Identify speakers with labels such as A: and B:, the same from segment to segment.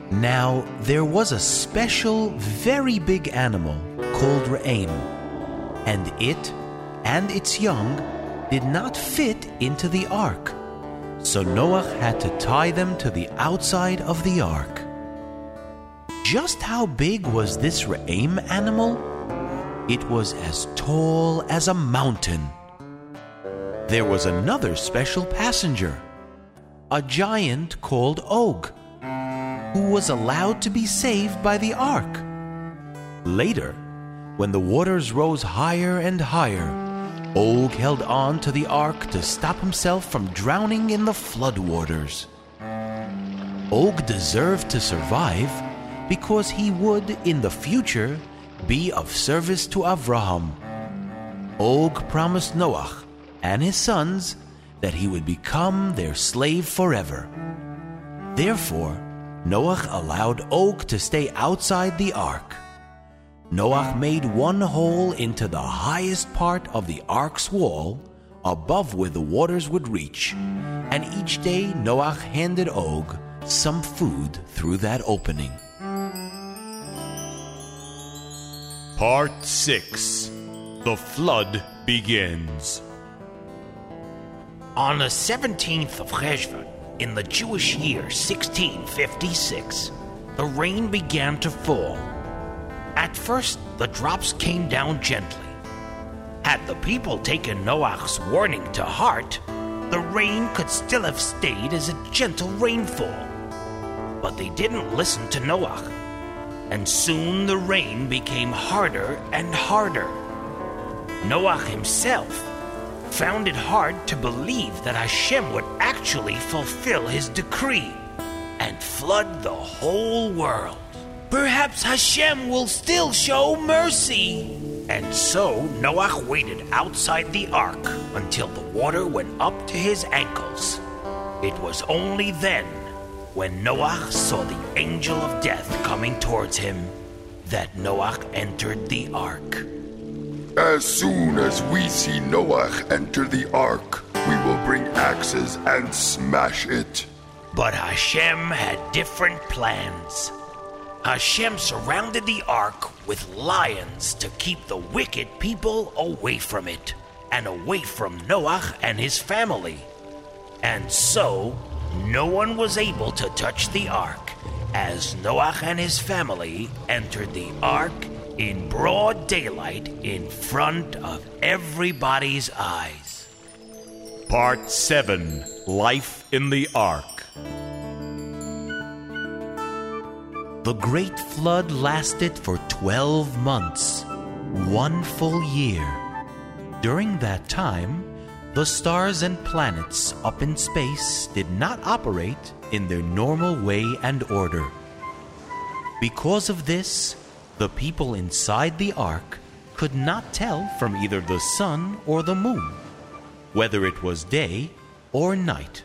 A: Now there was a special, very big animal called Re'em, and it and its young did not fit into the ark. So Noach had to tie them to the outside of the ark. Just how big was this Re'em animal? It was as tall as a mountain. There was another special passenger, a giant called Og, who was allowed to be saved by the ark. Later, when the waters rose higher and higher, Og held on to the ark to stop himself from drowning in the flood waters. Og deserved to survive because he would, in the future, be of service to Avraham. Og promised Noach and his sons that he would become their slave forever. Therefore, Noach allowed Og to stay outside the ark. Noach made one hole into the highest part of the ark's wall, above where the waters would reach, and each day Noach handed Og some food through that opening.
B: Part 6. The Flood Begins.
C: On the 17th of Cheshvan, in the Jewish year 1656, the rain began to fall. At first, the drops came down gently. Had the people taken Noach's warning to heart, the rain could still have stayed as a gentle rainfall. But they didn't listen to Noach, and soon the rain became harder and harder. Noach himself found it hard to believe that Hashem would actually fulfill his decree and flood the whole world. Perhaps Hashem will still show mercy. And so Noach waited outside the ark until the water went up to his ankles. It was only then, when Noach saw the angel of death coming towards him, that Noach entered the ark.
D: As soon as we see Noach enter the ark, we will bring axes and smash it.
C: But Hashem had different plans. Hashem surrounded the ark with lions to keep the wicked people away from it and away from Noach and his family. And so, no one was able to touch the ark as Noach and his family entered the ark in broad daylight in front of everybody's eyes.
B: Part 7. Life in the Ark.
A: The great flood lasted for 12 months, 1 full year. During that time, the stars and planets up in space did not operate in their normal way and order. Because of this, the people inside the ark could not tell from either the sun or the moon whether it was day or night.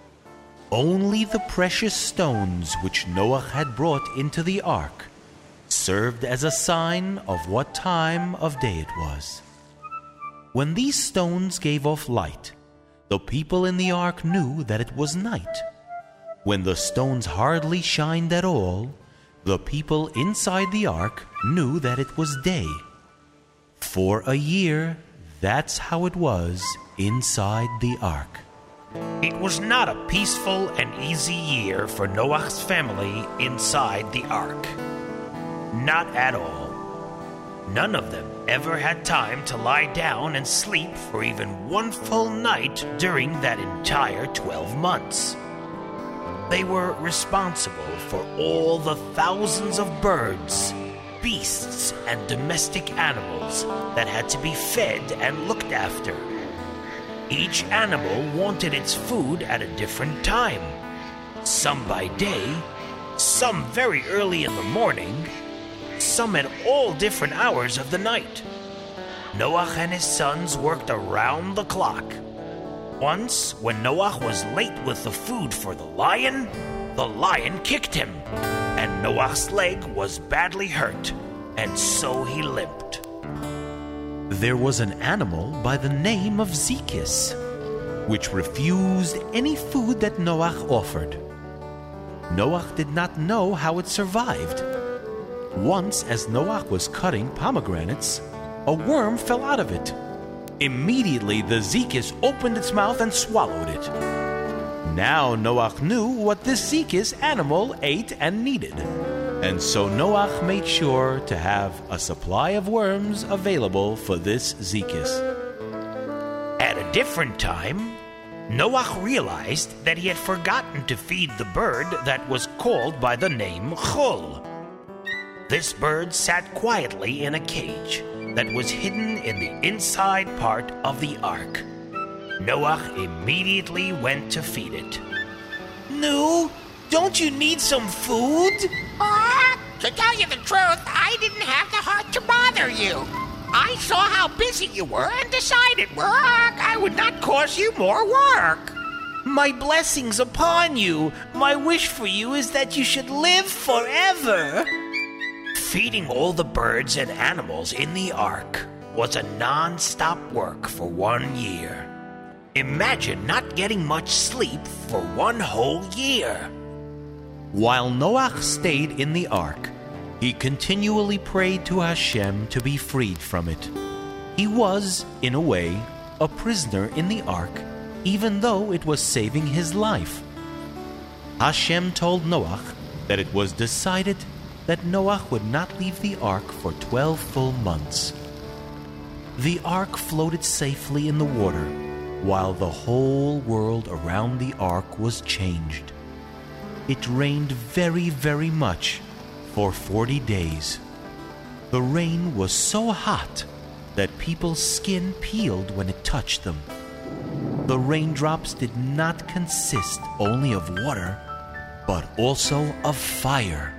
A: Only the precious stones which Noach had brought into the ark served as a sign of what time of day it was. When these stones gave off light, the people in the ark knew that it was night. When the stones hardly shined at all, the people inside the ark knew that it was day. For a year, that's how it was inside the ark.
C: It was not a peaceful and easy year for Noach's family inside the ark. Not at all. None of them ever had time to lie down and sleep for even 1 full night during that entire 12 months. They were responsible for all the thousands of birds, beasts, and domestic animals that had to be fed and looked after. Each animal wanted its food at a different time, some by day, some very early in the morning, some at all different hours of the night. Noach and his sons worked around the clock. Once, when Noach was late with the food for the lion kicked him, and Noach's leg was badly hurt, and so he limped.
A: There was an animal by the name of Zikis, which refused any food that Noach offered. Noah did not know how it survived. Once, as Noah was cutting pomegranates, a worm fell out of it. Immediately, the Zikis opened its mouth and swallowed it. Now Noah knew what this Zikis animal ate and needed, and so Noah made sure to have a supply of worms available for this Zikis.
C: At a different time, Noah realized that he had forgotten to feed the bird that was called by the name Chol. This bird sat quietly in a cage that was hidden in the inside part of the ark. Noah immediately went to feed it.
E: No, don't you need some food?
F: To tell you the truth, I didn't have the heart to bother you. I saw how busy you were and decided I would not cause you more work.
E: My blessings upon you. My wish for you is that you should live forever.
C: Feeding all the birds and animals in the ark was a non-stop work for 1 year. Imagine not getting much sleep for 1 whole year.
A: While Noah stayed in the ark, he continually prayed to Hashem to be freed from it. He was, in a way, a prisoner in the ark, even though it was saving his life. Hashem told Noah that it was decided that Noah would not leave the ark for 12 full months. The ark floated safely in the water, while the whole world around the ark was changed. It rained very, very much for 40 days. The rain was so hot that people's skin peeled when it touched them. The raindrops did not consist only of water, but also of fire.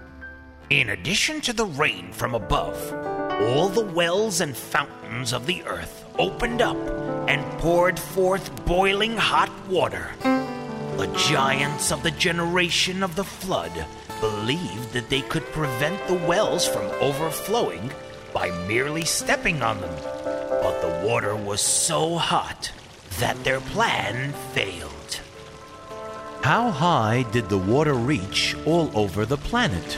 C: In addition to the rain from above, all the wells and fountains of the earth opened up and poured forth boiling hot water. The giants of the generation of the flood believed that they could prevent the wells from overflowing by merely stepping on them, but the water was so hot that their plan failed.
A: How high did the water reach all over the planet?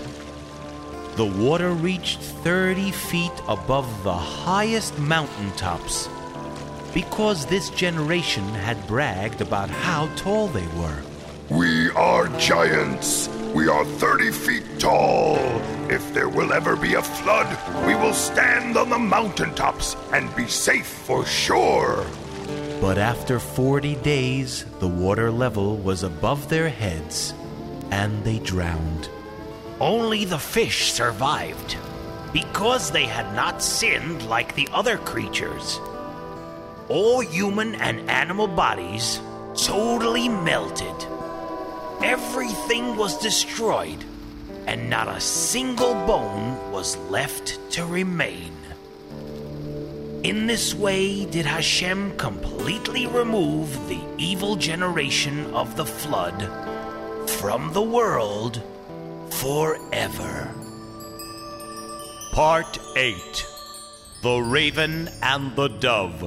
A: The water reached 30 feet above the highest mountaintops, because this generation had bragged about how tall they were.
D: We are giants. We are 30 feet tall. If there will ever be a flood, we will stand on the mountaintops and be safe for sure.
A: But after 40 days, the water level was above their heads, and they drowned.
C: Only the fish survived, because they had not sinned like the other creatures. All human and animal bodies totally melted. Everything was destroyed, and not a single bone was left to remain. In this way did Hashem completely remove the evil generation of the flood from the world forever.
B: Part 8. The Raven and the Dove.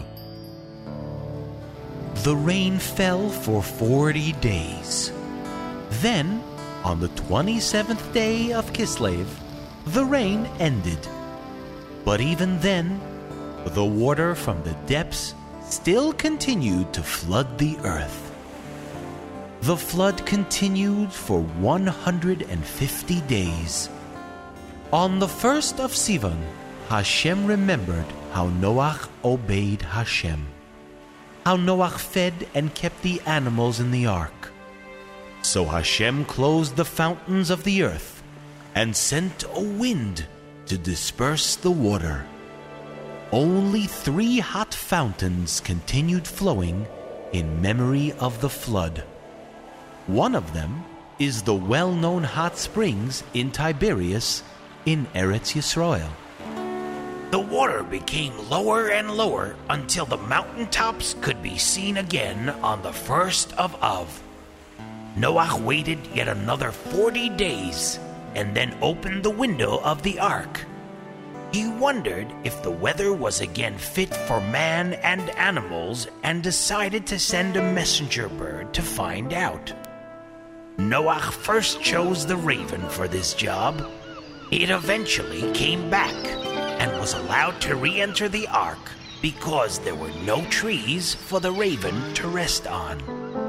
A: The rain fell for 40 days. Then, on the 27th day of Kislev, the rain ended. But even then, the water from the depths still continued to flood the earth. The flood continued for 150 days. On the 1st of Sivan, Hashem remembered how Noah obeyed Hashem, how Noah fed and kept the animals in the ark. So Hashem closed the fountains of the earth and sent a wind to disperse the water. Only 3 hot fountains continued flowing in memory of the flood. One of them is the well-known hot springs in Tiberias in Eretz Yisrael.
C: The water became lower and lower until the mountaintops could be seen again on the 1st of Av. Noah waited yet another 40 days and then opened the window of the ark. He wondered if the weather was again fit for man and animals and decided to send a messenger bird to find out. Noach first chose the raven for this job. It eventually came back and was allowed to re-enter the ark because there were no trees for the raven to rest on.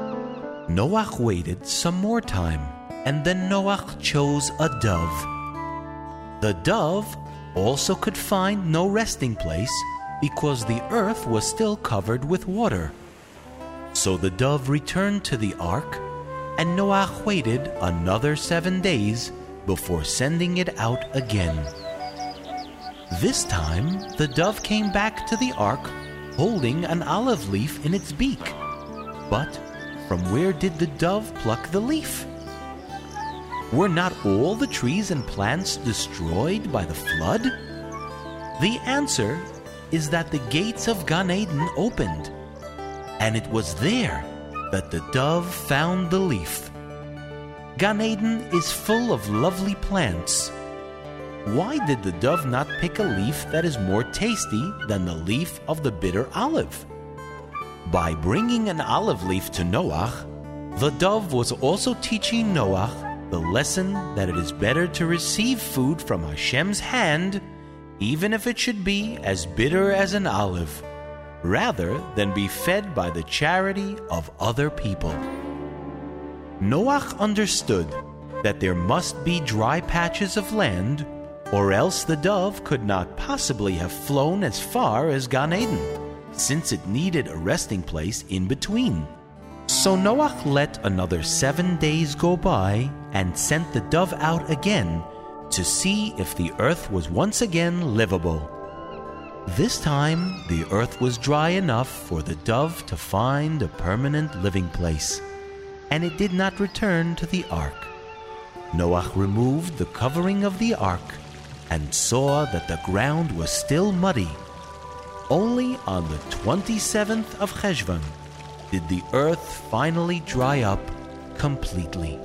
A: Noach waited some more time, and then Noach chose a dove. The dove also could find no resting place because the earth was still covered with water. So the dove returned to the ark, and Noach waited another 7 days before sending it out again. This time, the dove came back to the ark holding an olive leaf in its beak. But from where did the dove pluck the leaf? Were not all the trees and plants destroyed by the flood? The answer is that the gates of Gan Eden opened, and it was there that the dove found the leaf. Gan Eden is full of lovely plants. Why did the dove not pick a leaf that is more tasty than the leaf of the bitter olive? By bringing an olive leaf to Noach, the dove was also teaching Noach the lesson that it is better to receive food from Hashem's hand, even if it should be as bitter as an olive, rather than be fed by the charity of other people. Noach understood that there must be dry patches of land, or else the dove could not possibly have flown as far as Gan Eden, since it needed a resting place in between. So Noach let another 7 days go by and sent the dove out again to see if the earth was once again livable. This time, the earth was dry enough for the dove to find a permanent living place, and it did not return to the ark. Noach removed the covering of the ark and saw that the ground was still muddy. Only on the 27th of Cheshvan did the earth finally dry up completely.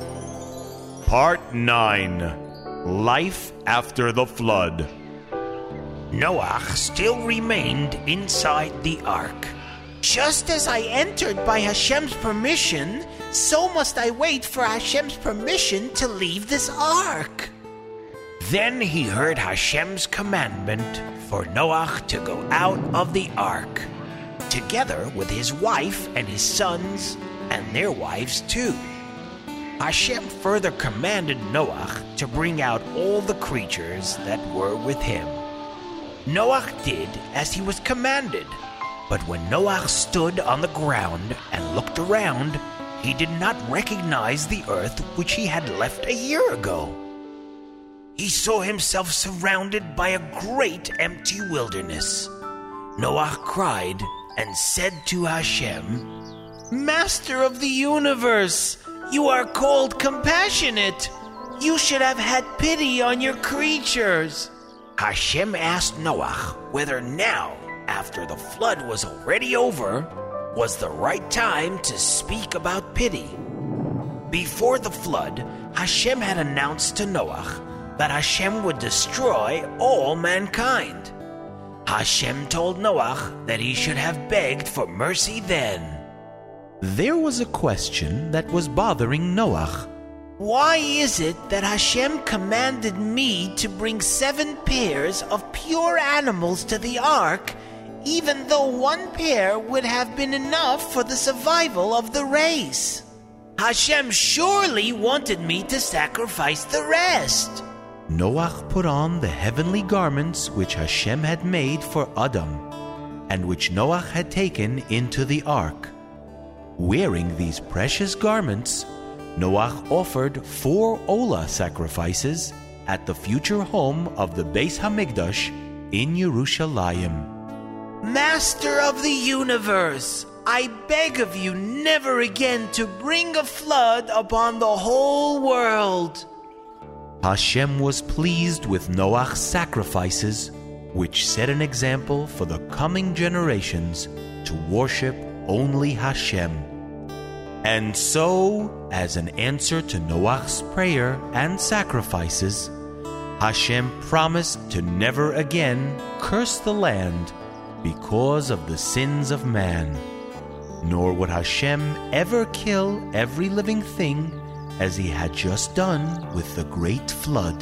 B: Part 9. Life after the flood.
C: Noach still remained inside the ark.
E: Just as I entered by Hashem's permission, so must I wait for Hashem's permission to leave this ark.
C: Then he heard Hashem's commandment for Noach to go out of the ark, together with his wife and his sons and their wives too. Hashem further commanded Noach to bring out all the creatures that were with him. Noach did as he was commanded, but when Noach stood on the ground and looked around, he did not recognize the earth which he had left a year ago. He saw himself surrounded by a great empty wilderness. Noach cried and said to Hashem,
E: Master of the universe, you are called compassionate. You should have had pity on your creatures.
C: Hashem asked Noach whether now, after the flood was already over, was the right time to speak about pity. Before the flood, Hashem had announced to Noach that Hashem would destroy all mankind. Hashem told Noach that he should have begged for mercy then.
A: There was a question that was bothering Noach.
E: Why is it that Hashem commanded me to bring 7 pairs of pure animals to the ark, even though 1 pair would have been enough for the survival of the race? Hashem surely wanted me to sacrifice the rest.
A: Noach put on the heavenly garments which Hashem had made for Adam, and which Noach had taken into the ark. Wearing these precious garments, Noach offered 4 Olah sacrifices at the future home of the Beis Hamikdash in Yerushalayim.
E: Master of the universe, I beg of you never again to bring a flood upon the whole world.
A: Hashem was pleased with Noach's sacrifices, which set an example for the coming generations to worship only Hashem. And so, as an answer to Noach's prayer and sacrifices, Hashem promised to never again curse the land because of the sins of man. Nor would Hashem ever kill every living thing as he had just done with the great flood.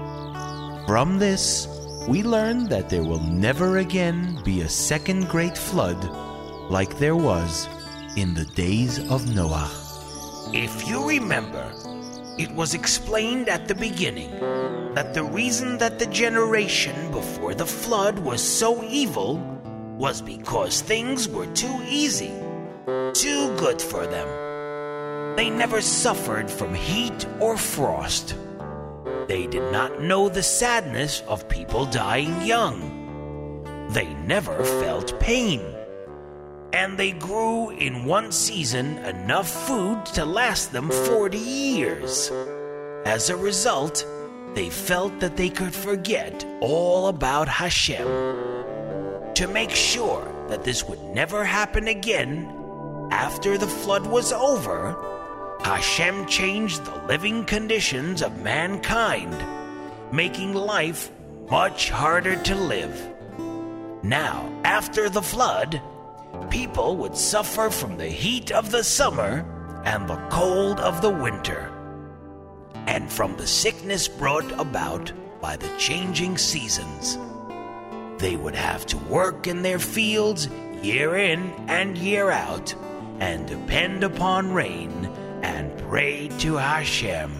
A: From this, we learn that there will never again be a second great flood like there was in the days of Noah.
C: If you remember, it was explained at the beginning that the reason that the generation before the flood was so evil was because things were too easy, too good for them. They never suffered from heat or frost. They did not know the sadness of people dying young. They never felt pain. And they grew in one season enough food to last them 40 years. As a result, they felt that they could forget all about Hashem. To make sure that this would never happen again, after the flood was over, Hashem changed the living conditions of mankind, making life much harder to live. Now, after the flood, people would suffer from the heat of the summer and the cold of the winter, and from the sickness brought about by the changing seasons. They would have to work in their fields year in and year out, and depend upon rain and pray to Hashem.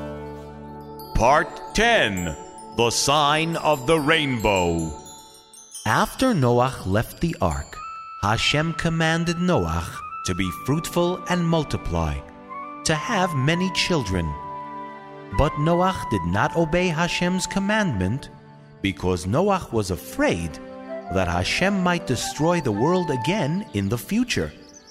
B: Part 10. The Sign of the Rainbow.
A: After Noah left the ark, Hashem commanded Noah to be fruitful and multiply, to have many children. But Noah did not obey Hashem's commandment because Noah was afraid that Hashem might destroy the world again in the future.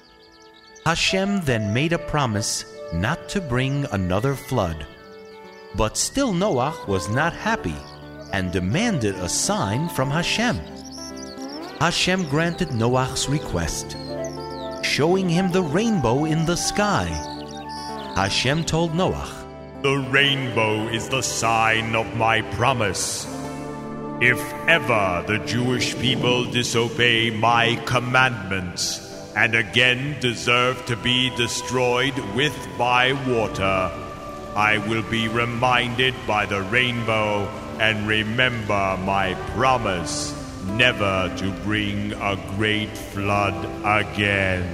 A: Hashem then made a promise not to bring another flood. But still Noah was not happy and demanded a sign from Hashem. Hashem granted Noah's request, showing him the rainbow in the sky. Hashem told Noah,
B: "The rainbow is the sign of my promise. If ever the Jewish people disobey my commandments and again deserve to be destroyed with my water, I will be reminded by the rainbow and remember my promise never to bring a great flood again."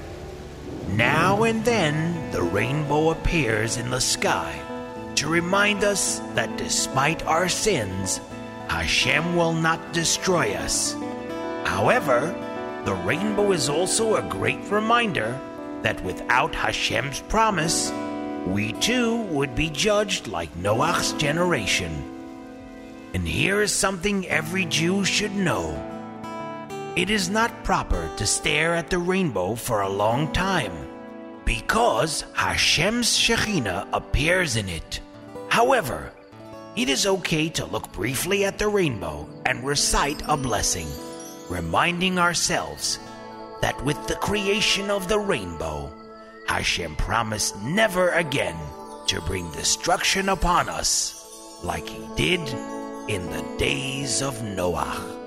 C: Now and then, the rainbow appears in the sky to remind us that despite our sins, Hashem will not destroy us. However, the rainbow is also a great reminder that without Hashem's promise, we too would be judged like Noah's generation. And here is something every Jew should know. It is not proper to stare at the rainbow for a long time, because Hashem's Shekhinah appears in it. However, it is okay to look briefly at the rainbow and recite a blessing, reminding ourselves that with the creation of the rainbow, Hashem promised never again to bring destruction upon us like he did in the days of Noah.